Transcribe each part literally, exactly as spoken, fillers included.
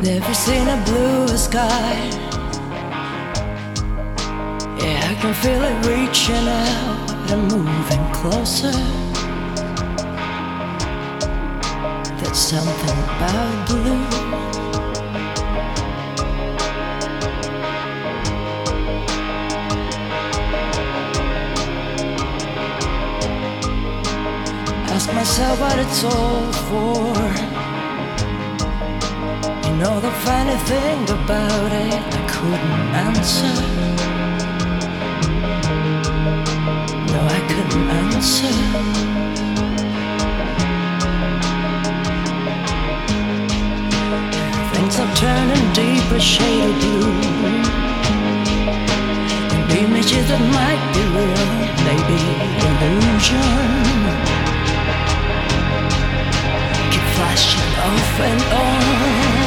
Never seen a bluer sky. Yeah, I can feel it reaching out and moving closer. There's something about blue. Ask myself what it's all for. You know the funny thing about it, I couldn't answer. No, I couldn't answer. Things are turning deeper shade of blue. And images that might be real, maybe illusion, keep flashing off and on.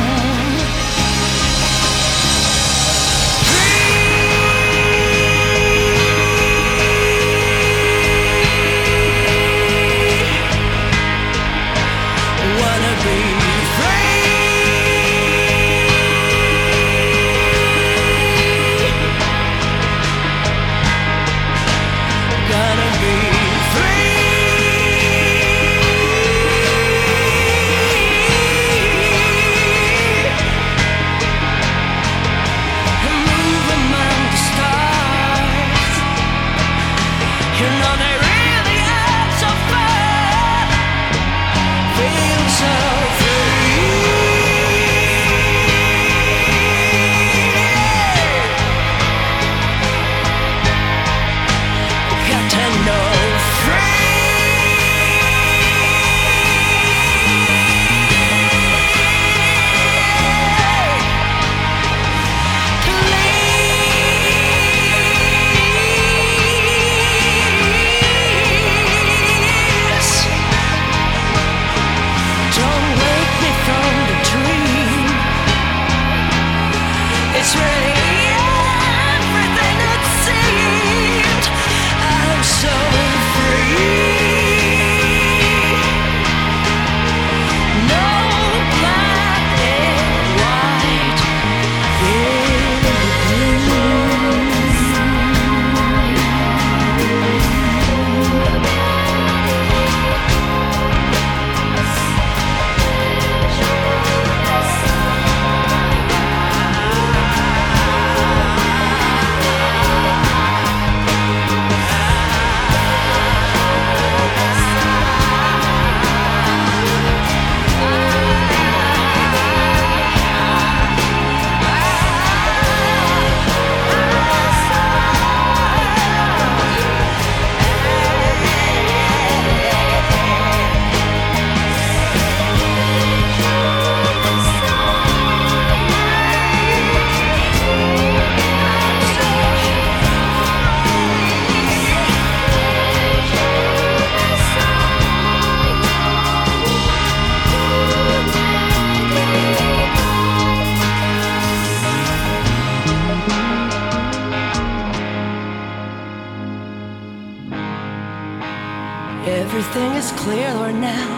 Everything is clearer now.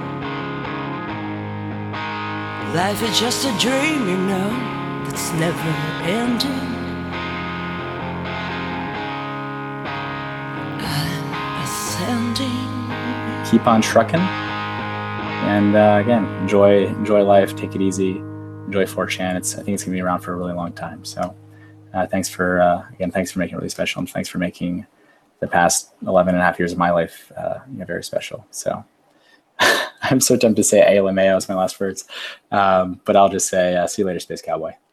Life is just a dream, you know, that's never ending. I'm ascending. Keep on trucking. And uh, again, enjoy enjoy life, take it easy, enjoy four chan. It's I think it's gonna be around for a really long time. So uh, thanks for uh, again, thanks for making it really special, and thanks for making the past eleven and a half years of my life, uh, you know, very special. So I'm so tempted to say A L M A O is my last words. Um, but I'll just say, uh, see you later, Space Cowboy.